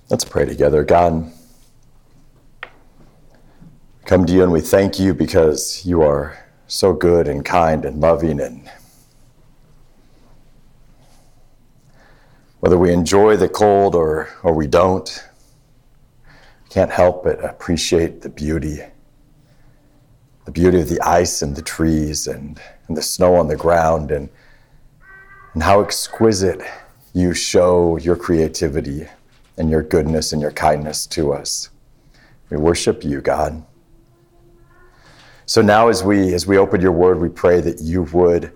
Let's pray together. God, we come to you and we thank you because you are so good and kind and loving, and whether we enjoy the cold or we don't, we can't help but appreciate the beauty of the ice and the trees and the snow on the ground, and how exquisite you show your creativity and your goodness and your kindness to us. We worship you, God. So now as we open your word, we pray that you would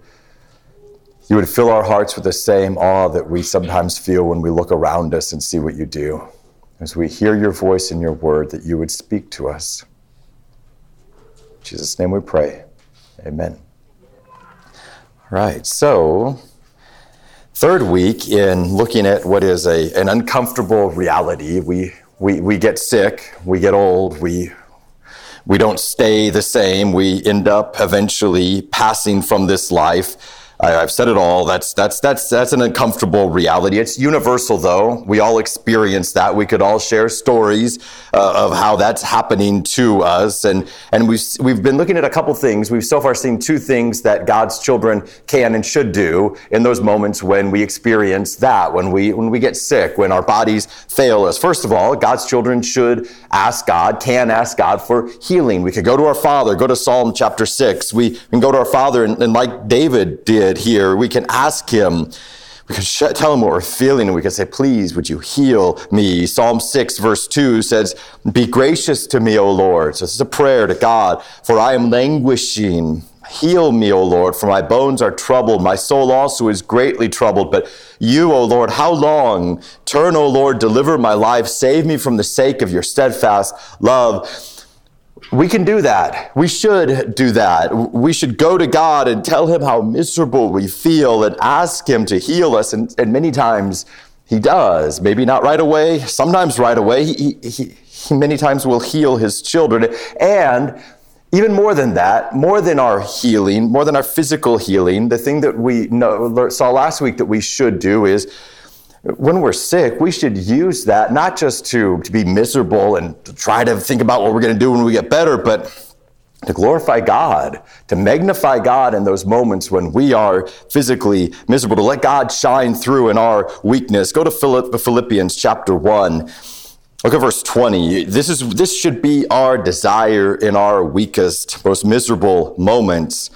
fill our hearts with the same awe that we sometimes feel when we look around us and see what you do. As we hear your voice in your word, that you would speak to us. In Jesus' name we pray. Amen. All right, so third week in looking at what is an uncomfortable reality. We get sick, we get old, we don't stay the same. We end up eventually passing from this life. I've said it all. That's an uncomfortable reality. It's universal, though. We all experience that. We could all share stories of how that's happening to us. And we've been looking at a couple things. We've so far seen two things that God's children can and should do in those moments when we experience that, when we get sick, when our bodies fail us. First of all, God's children can ask God for healing. We could go to our Father, go to Psalm chapter 6. We can go to our Father and like David did here, we can ask him, we can tell him what we're feeling, and we can say, please, would you heal me? Psalm 6 verse 2 says, be gracious to me, O Lord. So this is a prayer to God, for I am languishing. Heal me, O Lord, for my bones are troubled. My soul also is greatly troubled. But you, O Lord, how long? Turn, O Lord, deliver my life. Save me from the sake of your steadfast love. We can do that. We should do that. We should go to God and tell him how miserable we feel and ask him to heal us. And many times he does. Maybe not right away. Sometimes right away. He many times will heal his children. And even more than that, more than our healing, more than our physical healing, the thing that we saw last week that we should do is, when we're sick, we should use that not just to be miserable and to try to think about what we're going to do when we get better, but to glorify God, to magnify God in those moments when we are physically miserable, to let God shine through in our weakness. Go to Philippians chapter 1. Look at verse 20. This should be our desire in our weakest, most miserable moments.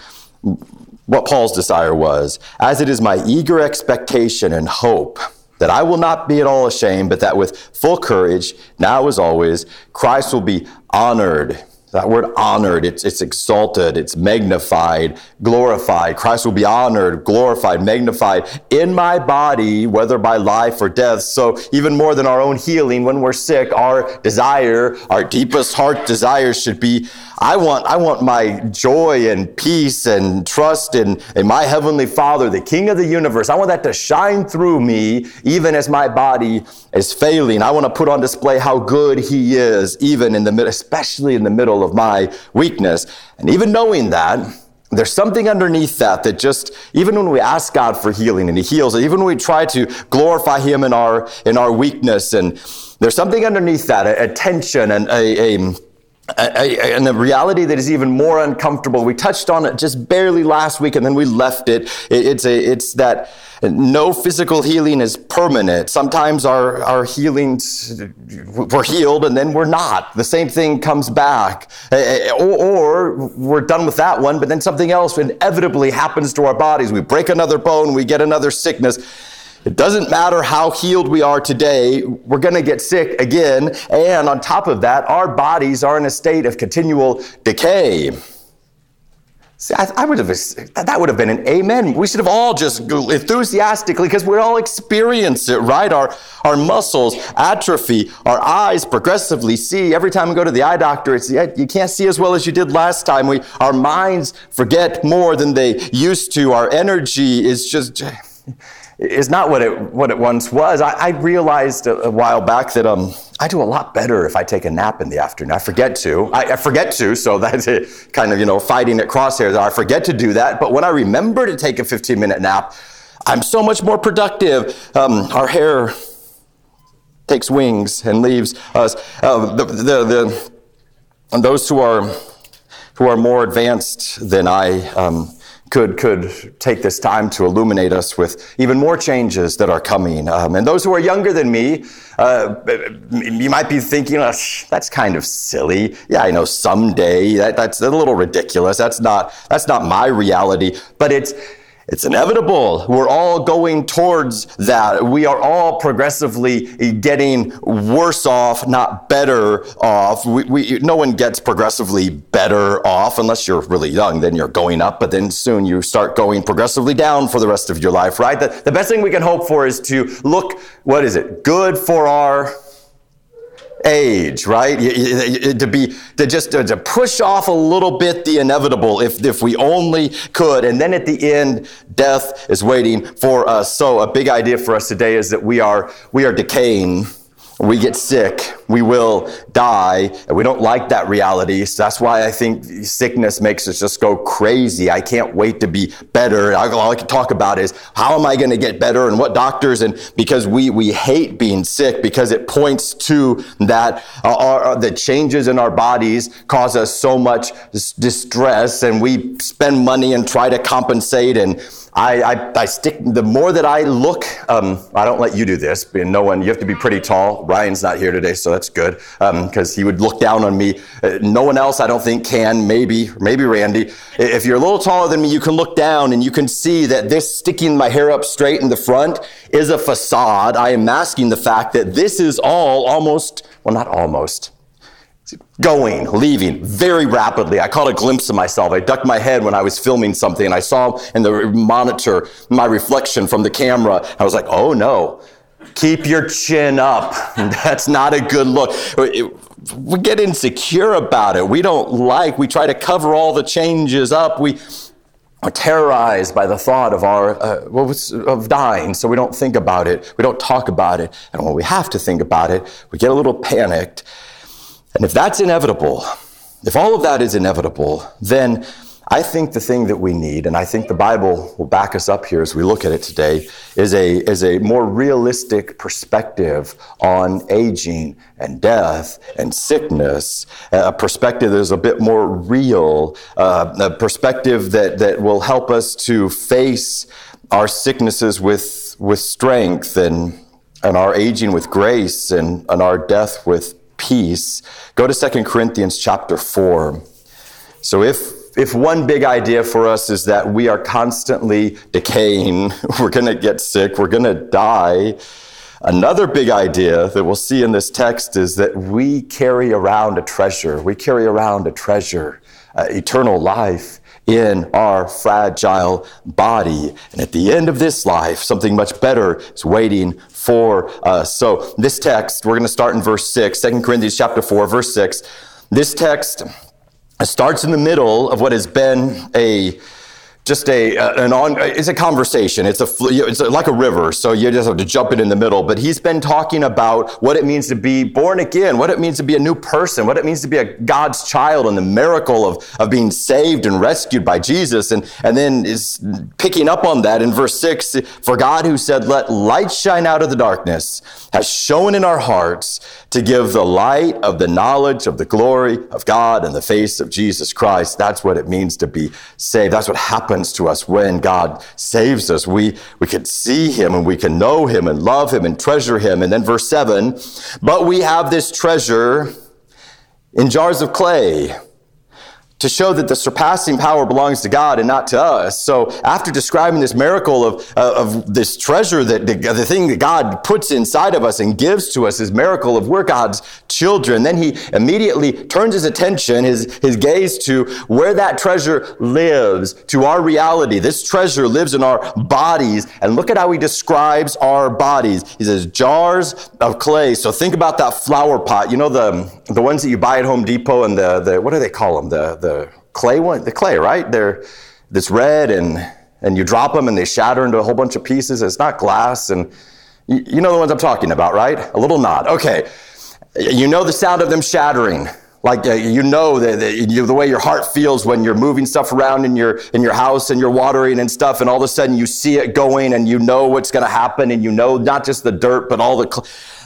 What Paul's desire was, as it is my eager expectation and hope that I will not be at all ashamed, but that with full courage, now as always, Christ will be honored. That word honored, it's exalted, it's magnified, glorified. Christ will be honored, glorified, magnified in my body, whether by life or death. So even more than our own healing, when we're sick, our desire, our deepest heart desire should be, I want my joy and peace and trust in my Heavenly Father, the King of the universe. I want that to shine through me, even as my body is failing. I want to put on display how good he is, even especially in the middle of my weakness. And even knowing that, there's something underneath that just, even when we ask God for healing and he heals, even when we try to glorify him in our weakness, and there's something underneath that, a tension and and a reality that is even more uncomfortable. We touched on it just barely last week, and then we left it. It's that no physical healing is permanent. Sometimes our healings, we're healed and then we're not. The same thing comes back. Or we're done with that one, but then something else inevitably happens to our bodies. We break another bone, we get another sickness. It doesn't matter how healed we are today, we're going to get sick again. And on top of that, our bodies are in a state of continual decay. See, that would have been an amen. We should have all just enthusiastically, because we all experience it, right? Our muscles atrophy, our eyes progressively see. Every time we go to the eye doctor, you can't see as well as you did last time. Our minds forget more than they used to. Our energy is not what it once was. I realized a while back that I do a lot better if I take a nap in the afternoon. I forget to, so that's it, kind of, fighting at crosshairs. I forget to do that, but when I remember to take a 15-minute nap, I'm so much more productive. Our hair takes wings and leaves us. And those who are more advanced than I could take this time to illuminate us with even more changes that are coming. And those who are younger than me, you might be thinking, oh, that's kind of silly. Yeah, I know someday that's a little ridiculous. That's not my reality, but it's inevitable. We're all going towards that. We are all progressively getting worse off, not better off. No one gets progressively better off unless you're really young. Then you're going up, but then soon you start going progressively down for the rest of your life, right? The best thing we can hope for is to look, good for our age, right? To push off a little bit the inevitable if we only could. And then at the end, death is waiting for us. So a big idea for us today is that we are decaying. We get sick, we will die, and we don't like that reality. So that's why I think sickness makes us just go crazy. I can't wait to be better. All I can talk about is how am I going to get better and what doctors, and because we hate being sick because it points to that the changes in our bodies cause us so much distress, and we spend money and try to compensate. And I stick, the more that I look, I don't let you do this, you have to be pretty tall. Ryan's not here today, so that's good, because he would look down on me. No one else, I don't think, can, maybe Randy. If you're a little taller than me, you can look down and you can see that this sticking my hair up straight in the front is a facade. I am masking the fact that this is all leaving very rapidly. I caught a glimpse of myself. I ducked my head when I was filming something, and I saw in the monitor my reflection from the camera. I was like, oh no, keep your chin up. That's not a good look. We get insecure about it. We try to cover all the changes up. We are terrorized by the thought of of dying, so we don't think about it. We don't talk about it. And when we have to think about it, we get a little panicked. And if that's inevitable, if all of that is inevitable, then I think the thing that we need, and I think the Bible will back us up here as we look at it today, is a more realistic perspective on aging and death and sickness, a perspective that is a bit more real, a perspective that will help us to face our sicknesses with strength and our aging with grace and our death with peace. Go to 2 Corinthians chapter 4. So if one big idea for us is that we are constantly decaying, we're going to get sick, we're going to die, another big idea that we'll see in this text is that we carry around a treasure. We carry around a treasure, eternal life in our fragile body. And at the end of this life, something much better is waiting for us. So this text, we're going to start in verse 6, 2 Corinthians chapter 4, verse 6. This text starts in the middle of what has been it's a conversation. It's like a river, so you just have to jump in the middle. But he's been talking about what it means to be born again, what it means to be a new person, what it means to be a God's child, and the miracle of being saved and rescued by Jesus. And then is picking up on that in verse 6, for God who said, let light shine out of the darkness, has shown in our hearts to give the light of the knowledge of the glory of God in the face of Jesus Christ. That's what it means to be saved. That's what happens to us when God saves us. We can see him and we can know him and love him and treasure him. And then verse 7, but we have this treasure in jars of clay to show that the surpassing power belongs to God and not to us. So after describing this miracle of this treasure, that the thing that God puts inside of us and gives to us, this miracle of we're God's children, then he immediately turns his attention, his gaze to where that treasure lives, to our reality. This treasure lives in our bodies. And look at how he describes our bodies. He says, jars of clay. So think about that flower pot. You know, the ones that you buy at Home Depot, and the what do they call them? The clay one, the clay, right? They're this red, and you drop them and they shatter into a whole bunch of pieces. It's not glass, and you know the ones I'm talking about, right? A little nod. Okay, you know the sound of them shattering. Like you know the way your heart feels when you're moving stuff around in your house and you're watering and stuff, and all of a sudden you see it going, and you know what's going to happen, and you know not just the dirt but all the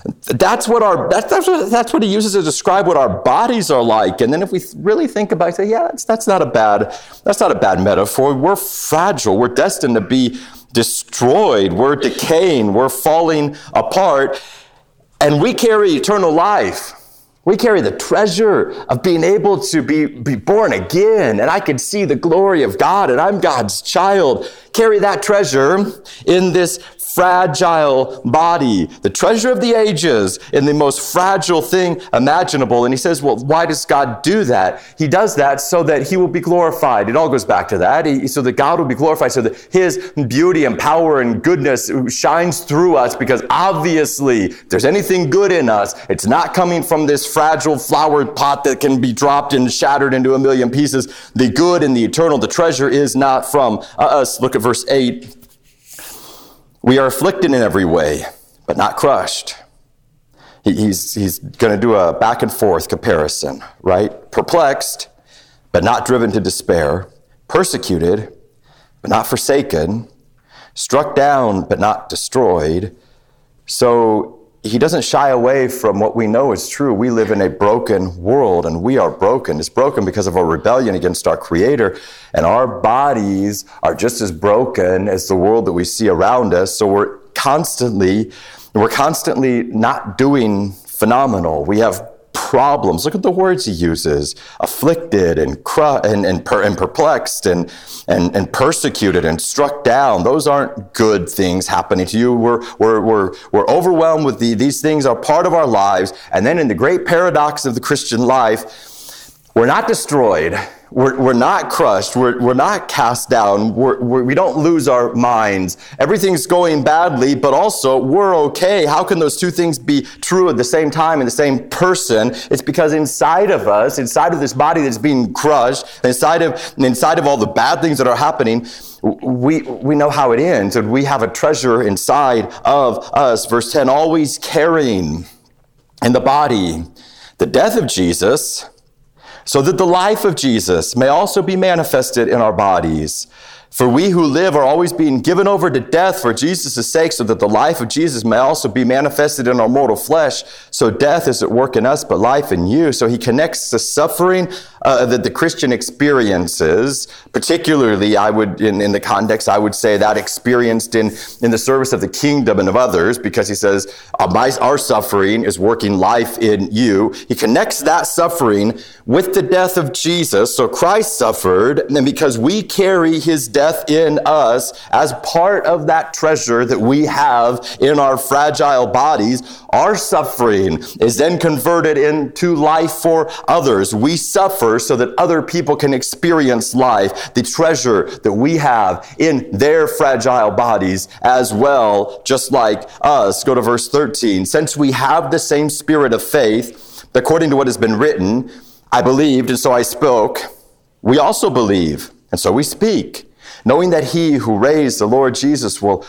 That's what he uses to describe what our bodies are like. And then if we really think about it, say, yeah, that's not a bad metaphor. We're fragile. We're destined to be destroyed. We're decaying. We're falling apart. And we carry eternal life. We carry the treasure of being able to be born again. And I can see the glory of God, and I'm God's child. Carry that treasure in this fragile body, the treasure of the ages, in the most fragile thing imaginable. And he says, well, why does God do that? He does that so that he will be glorified. It all goes back to that. So that God will be glorified, so that his beauty and power and goodness shines through us, because obviously, if there's anything good in us, it's not coming from this fragile flower pot that can be dropped and shattered into a million pieces. The good and the eternal, the treasure is not from us. Look at verse 8. We are afflicted in every way, but not crushed. He's going to do a back and forth comparison, right? Perplexed, but not driven to despair. Persecuted, but not forsaken. Struck down, but not destroyed. So he doesn't shy away from what we know is true. We live in a broken world, and we are broken. It's broken because of our rebellion against our Creator, and our bodies are just as broken as the world that we see around us. So we're constantly not doing phenomenal. We have problems. Look at the words he uses: afflicted and perplexed and persecuted and struck down. Those aren't good things happening to you. We're overwhelmed with these things are part of our lives. And then in the great paradox of the Christian life, we're not destroyed. We're not crushed. We're not cast down. We don't lose our minds. Everything's going badly, but also we're okay. How can those two things be true at the same time in the same person? It's because inside of us, inside of this body that's being crushed, inside of all the bad things that are happening, we know how it ends, and we have a treasure inside of us. Verse 10, always carrying in the body the death of Jesus, so that the life of Jesus may also be manifested in our bodies. For we who live are always being given over to death for Jesus' sake, so that the life of Jesus may also be manifested in our mortal flesh. So death is at work in us, but life in you. So he connects the suffering that the Christian experiences, particularly in the context, I would say that experienced in the service of the kingdom and of others, because he says, our suffering is working life in you. He connects that suffering with the death of Jesus. So Christ suffered, and because we carry his death in us as part of that treasure that we have in our fragile bodies, our suffering is then converted into life for others. We suffer so that other people can experience life, the treasure that we have in their fragile bodies as well, just like us. Go to verse 13. Since we have the same spirit of faith, according to what has been written, I believed, and so I spoke. We also believe, and so we speak, knowing that he who raised the Lord Jesus will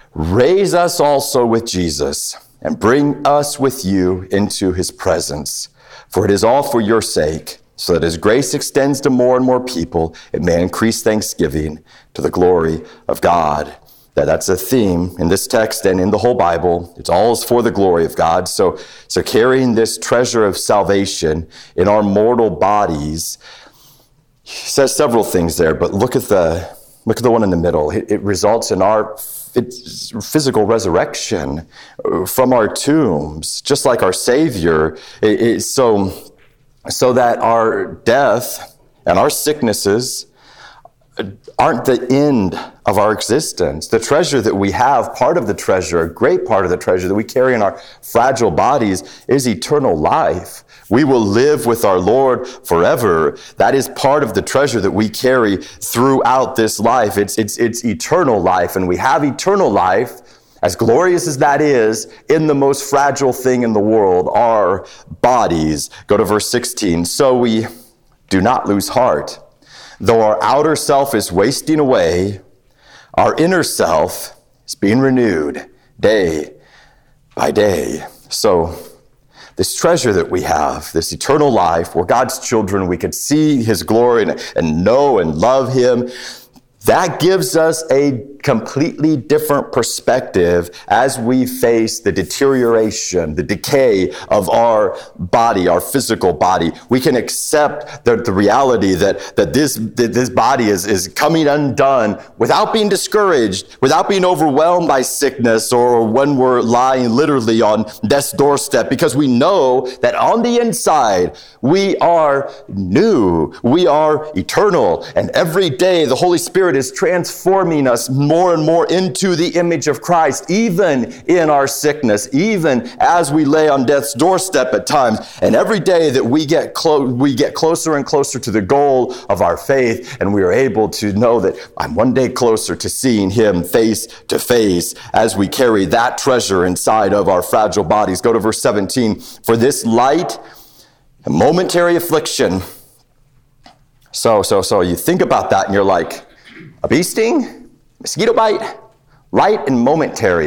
raise us also with Jesus and bring us with you into his presence. For it is all for your sake, so that as grace extends to more and more people, it may increase thanksgiving to the glory of God. That's a theme in this text and in the whole Bible. It's all for the glory of God. So carrying this treasure of salvation in our mortal bodies, he says several things there, but look at the one in the middle. It results in our physical resurrection from our tombs, just like our Savior. So that our death and our sicknesses aren't the end of our existence. The treasure that we have, part of the treasure, a great part of the treasure that we carry in our fragile bodies is eternal life. We will live with our Lord forever. That is part of the treasure that we carry throughout this life. It's eternal life, and we have eternal life, as glorious as that is, in the most fragile thing in the world, our bodies. Go to verse 16. So we do not lose heart. Though our outer self is wasting away, our inner self is being renewed day by day. So this treasure that we have, this eternal life, we're God's children, we can see his glory and know and love him, that gives us a completely different perspective as we face the deterioration, the decay of our body, our physical body. We can accept the reality that this body is coming undone without being discouraged, without being overwhelmed by sickness, or when we're lying literally on death's doorstep, because we know that on the inside, we are new, we are eternal, and every day the Holy Spirit is transforming us more and more into the image of Christ, even in our sickness, even as we lay on death's doorstep at times. And every day that we get closer and closer to the goal of our faith, and we are able to know that I'm one day closer to seeing him face to face as we carry that treasure inside of our fragile bodies. Go to verse 17. For this light and momentary affliction. So you think about that and you're like, a bee sting, mosquito bite, light and momentary.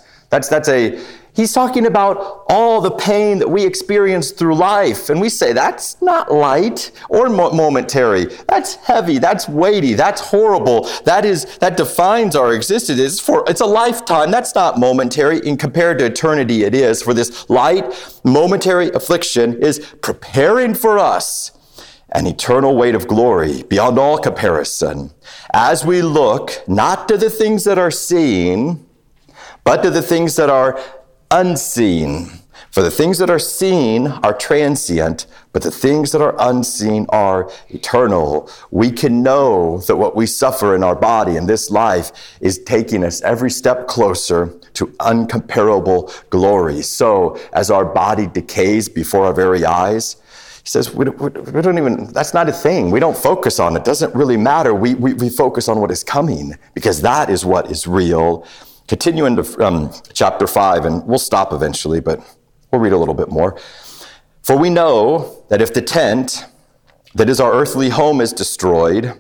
He's talking about all the pain that we experience through life. And we say, that's not light or momentary. That's heavy. That's weighty. That's horrible. That defines our existence. It's a lifetime. That's not momentary. In compared to eternity, it is. For this light, momentary affliction is preparing for us an eternal weight of glory beyond all comparison, as we look not to the things that are seen, but to the things that are unseen. For the things that are seen are transient, but the things that are unseen are eternal. We can know that what we suffer in our body in this life is taking us every step closer to uncomparable glory. So as our body decays before our very eyes, he says, we don't even, that's not a thing. We don't focus on it. It doesn't really matter. We focus on what is coming, because that is what is real. Continue into chapter 5, and we'll stop eventually, but we'll read a little bit more. For we know that if the tent that is our earthly home is destroyed,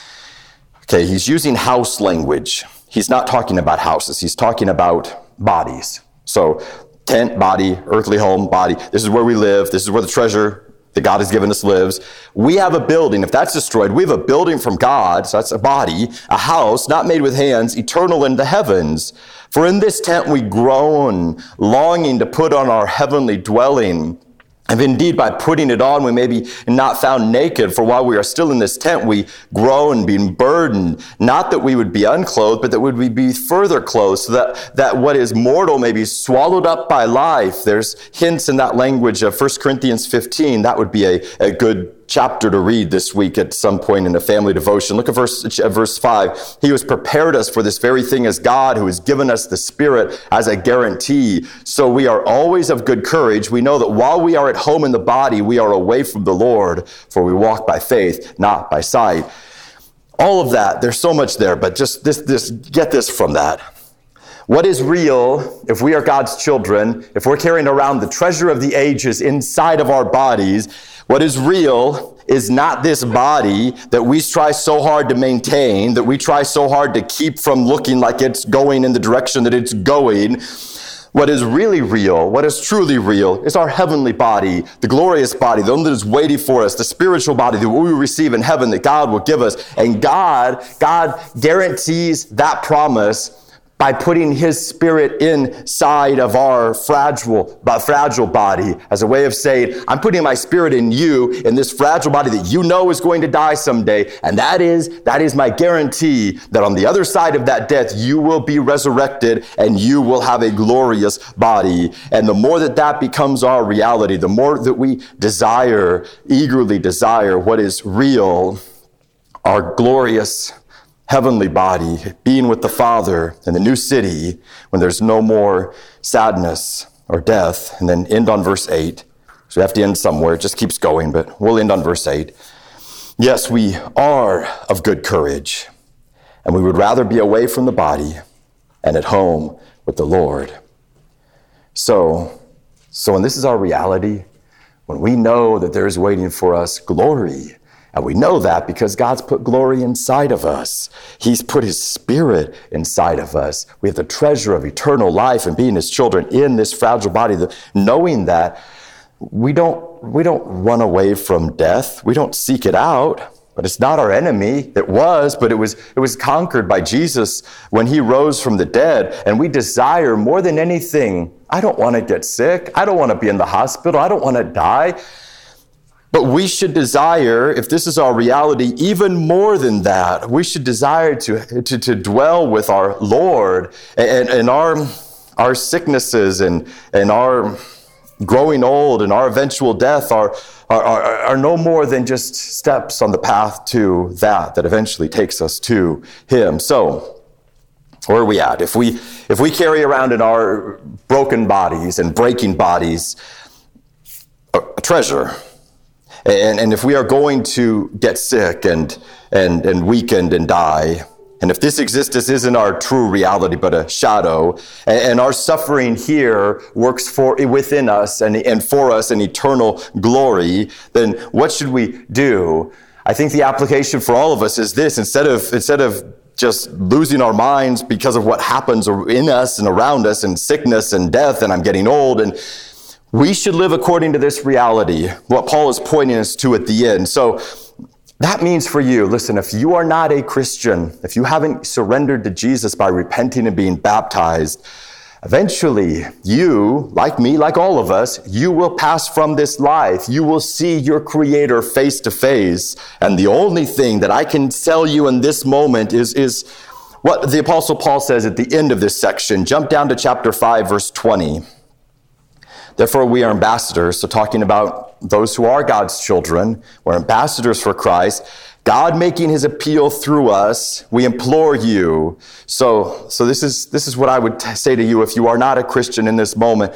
okay, he's using house language. He's not talking about houses. He's talking about bodies. So tent, body, earthly home, body. This is where we live. This is where the treasure that God has given us lives. We have a building. If that's destroyed, we have a building from God. So that's a body, a house not made with hands, eternal in the heavens. For in this tent we groan, longing to put on our heavenly dwelling. And indeed, by putting it on, we may be not found naked. For while we are still in this tent, we groan, being burdened. Not that we would be unclothed, but that we would be further clothed, so that what is mortal may be swallowed up by life. There's hints in that language of 1 Corinthians 15. That would be a good chapter to read this week at some point in a family devotion. Look at verse 5. He has prepared us for this very thing as God, who has given us the Spirit as a guarantee. So we are always of good courage. We know that while we are at home in the body, we are away from the Lord, for we walk by faith, not by sight. All of that, there's so much there, but just get this from that. What is real, if we are God's children, if we're carrying around the treasure of the ages inside of our bodies, what is real is not this body that we try so hard to maintain, that we try so hard to keep from looking like it's going in the direction that it's going. What is really real, what is truly real, is our heavenly body, the glorious body, the one that is waiting for us, the spiritual body that we will receive in heaven that God will give us. And God guarantees that promise by putting his Spirit inside of our fragile body as a way of saying, I'm putting my Spirit in you, in this fragile body that you know is going to die someday. And that is my guarantee that on the other side of that death, you will be resurrected and you will have a glorious body. And the more that becomes our reality, the more that we eagerly desire what is real, our glorious heavenly body, being with the Father in the new city when there's no more sadness or death. And then end on verse 8. So we have to end somewhere. It just keeps going, but we'll end on verse 8. Yes, we are of good courage, and we would rather be away from the body and at home with the Lord. So when this is our reality, when we know that there is waiting for us glory, and we know that because God's put glory inside of us. He's put his Spirit inside of us. We have the treasure of eternal life and being his children in this fragile body. Knowing that we don't run away from death. We don't seek it out, but it's not our enemy. It was, but it was conquered by Jesus when he rose from the dead. And we desire more than anything, I don't want to get sick. I don't want to be in the hospital. I don't want to die. But we should desire, if this is our reality, even more than that. We should desire to dwell with our Lord, and our sicknesses and our growing old and our eventual death are no more than just steps on the path to that eventually takes us to him. So, where are we at? If we carry around in our broken bodies and breaking bodies a treasure, and if we are going to get sick and weakened and die, and if this existence isn't our true reality but a shadow, and our suffering here works within us and for us an eternal glory, then what should we do? I think the application for all of us is this: instead of just losing our minds because of what happens in us and around us, and sickness and death, and I'm getting old, and we should live according to this reality, what Paul is pointing us to at the end. So that means for you, listen, if you are not a Christian, if you haven't surrendered to Jesus by repenting and being baptized, eventually you, like me, like all of us, you will pass from this life. You will see your Creator face to face. And the only thing that I can tell you in this moment is what the Apostle Paul says at the end of this section. Jump down to chapter 5, verse 20. Therefore, we are ambassadors, so talking about those who are God's children. We're ambassadors for Christ. God making his appeal through us, we implore you. So this is what I would say to you if you are not a Christian in this moment.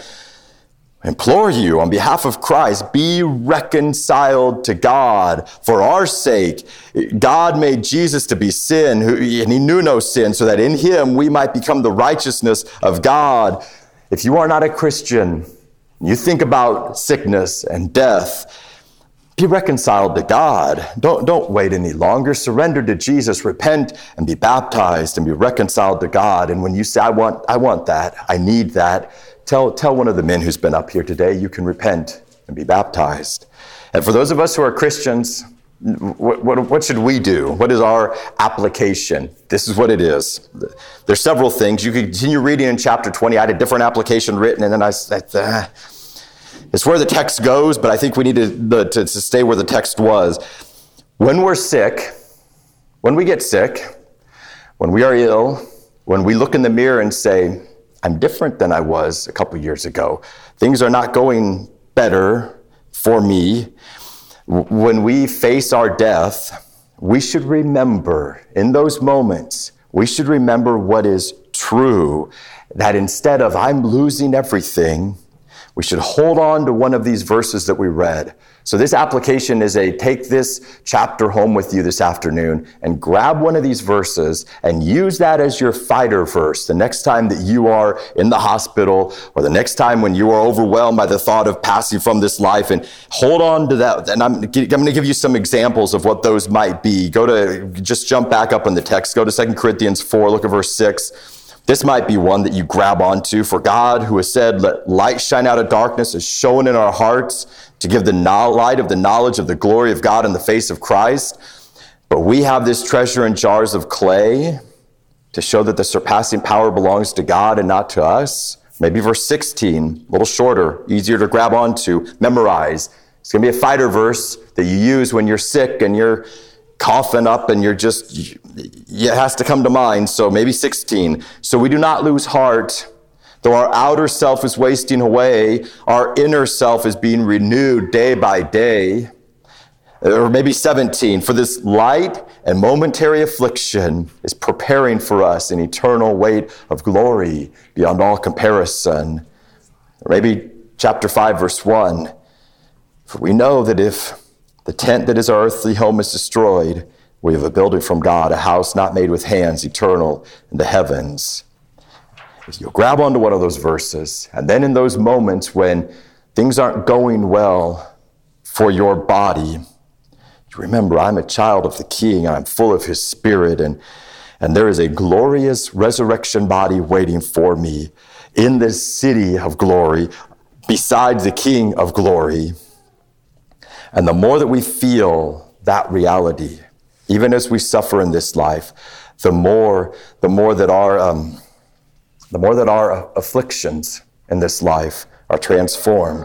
I implore you on behalf of Christ, be reconciled to God for our sake. God made Jesus to be sin, and he knew no sin, so that in him we might become the righteousness of God. If you are not a Christian, you think about sickness and death, be reconciled to God. Don't wait any longer. Surrender to Jesus, repent and be baptized and be reconciled to God. And when you say, I want that, I need that, tell one of the men who's been up here today, you can repent and be baptized. And for those of us who are Christians, what should we do? What is our application? This is what it is. There's several things. You can continue reading in chapter 20. I had a different application written, and then I said, it's where the text goes, but I think we need to stay where the text was. When we're sick, when we get sick, when we are ill, when we look in the mirror and say, I'm different than I was a couple years ago. Things are not going better for me. When we face our death, we should remember in those moments, we should remember what is true, that instead of I'm losing everything, we should hold on to one of these verses that we read. So this application is take this chapter home with you this afternoon and grab one of these verses and use that as your fighter verse the next time that you are in the hospital or the next time when you are overwhelmed by the thought of passing from this life, and hold on to that. And I'm going to give you some examples of what those might be. Just jump back up in the text. Go to 2 Corinthians 4, look at verse 6. This might be one that you grab onto. For God, who has said, let light shine out of darkness, is shown in our hearts to give the light of the knowledge of the glory of God in the face of Christ. But we have this treasure in jars of clay to show that the surpassing power belongs to God and not to us. Maybe verse 16, a little shorter, easier to grab onto, memorize. It's going to be a fighter verse that you use when you're sick and you're coughing up and it has to come to mind. So maybe 16. So we do not lose heart. Though our outer self is wasting away, our inner self is being renewed day by day. Or maybe 17. For this light and momentary affliction is preparing for us an eternal weight of glory beyond all comparison. Or maybe chapter 5, verse 1. For we know that if the tent that is our earthly home is destroyed, we have a building from God, a house not made with hands, eternal in the heavens. If you'll grab onto one of those verses, and then in those moments when things aren't going well for your body, you remember, I'm a child of the King, and I'm full of his Spirit, and there is a glorious resurrection body waiting for me in this city of glory, besides the King of glory. And the more that we feel that reality, even as we suffer in this life, the more that our afflictions in this life are transformed.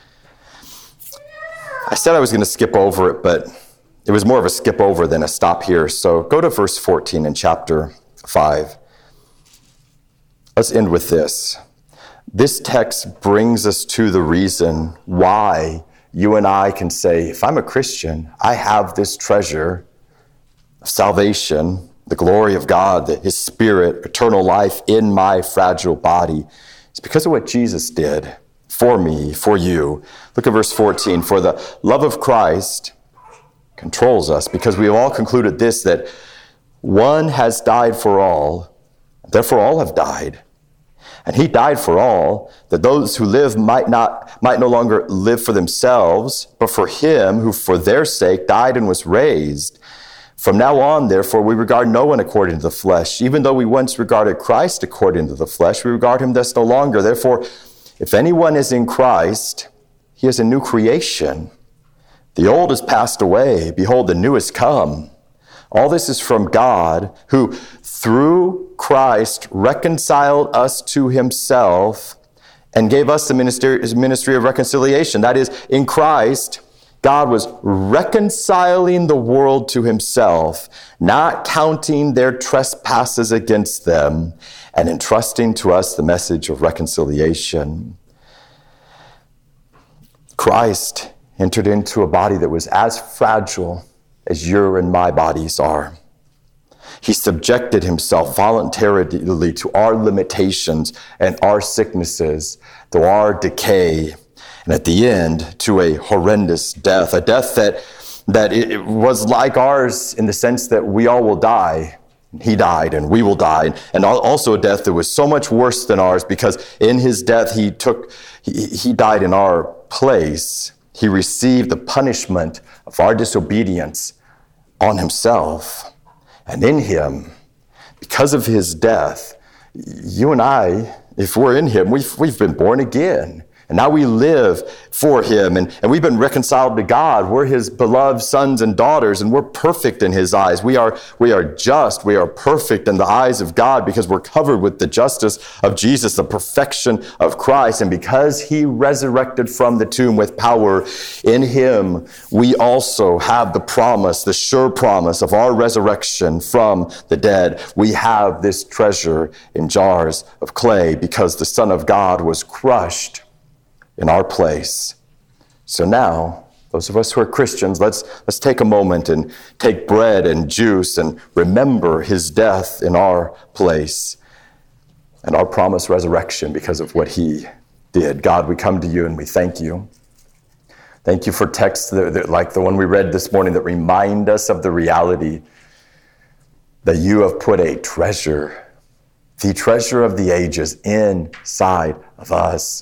I said I was going to skip over it, but it was more of a skip over than a stop here. So go to verse 14 in chapter 5. Let's end with this. This text brings us to the reason why you and I can say, if I'm a Christian, I have this treasure of salvation, the glory of God, His Spirit, eternal life in my fragile body. It's because of what Jesus did for me, for you. Look at verse 14. For the love of Christ controls us, because we have all concluded this, that one has died for all, therefore all have died. And he died for all, that those who live might no longer live for themselves, but for him who for their sake died and was raised. From now on, therefore, we regard no one according to the flesh. Even though we once regarded Christ according to the flesh, we regard him thus no longer. Therefore, if anyone is in Christ, he is a new creation. The old has passed away. Behold, the new has come. All this is from God, who through Christ reconciled us to himself and gave us the ministry of reconciliation. That is, in Christ, God was reconciling the world to himself, not counting their trespasses against them, and entrusting to us the message of reconciliation. Christ entered into a body that was as fragile as your and my bodies are. He subjected himself voluntarily to our limitations and our sicknesses, to our decay, and at the end, to a horrendous death, a death that it was like ours in the sense that we all will die. He died and we will die, and also a death that was so much worse than ours, because in his death he died in our place. He received the punishment of our disobedience on himself. And in him, because of his death, you and I, if we're in him, we've been born again. And now we live for him, and we've been reconciled to God. We're his beloved sons and daughters, and we're perfect in his eyes. We are just, we are perfect in the eyes of God, because we're covered with the justice of Jesus, the perfection of Christ. And because he resurrected from the tomb with power, in him we also have the promise, the sure promise of our resurrection from the dead. We have this treasure in jars of clay, because the Son of God was crushed in our place. So now, those of us who are Christians, let's take a moment and take bread and juice and remember his death in our place and our promised resurrection because of what he did. God, we come to you and we thank you. Thank you for texts that, like the one we read this morning, that remind us of the reality that you have put a treasure, the treasure of the ages, inside of us.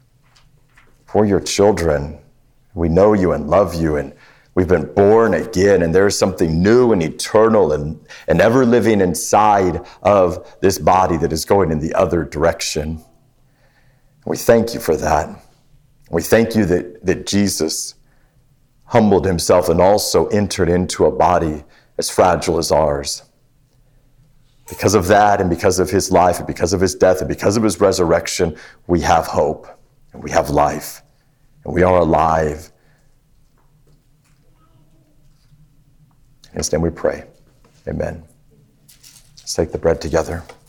For your children, we know you and love you, and we've been born again, and there's something new and eternal and ever living inside of this body that is going in the other direction. We thank you for that. We thank you that Jesus humbled himself and also entered into a body as fragile as ours. Because of that, and because of his life, and because of his death, and because of his resurrection, we have hope. And we have life, and we are alive. In his name we pray. Amen. Let's take the bread together.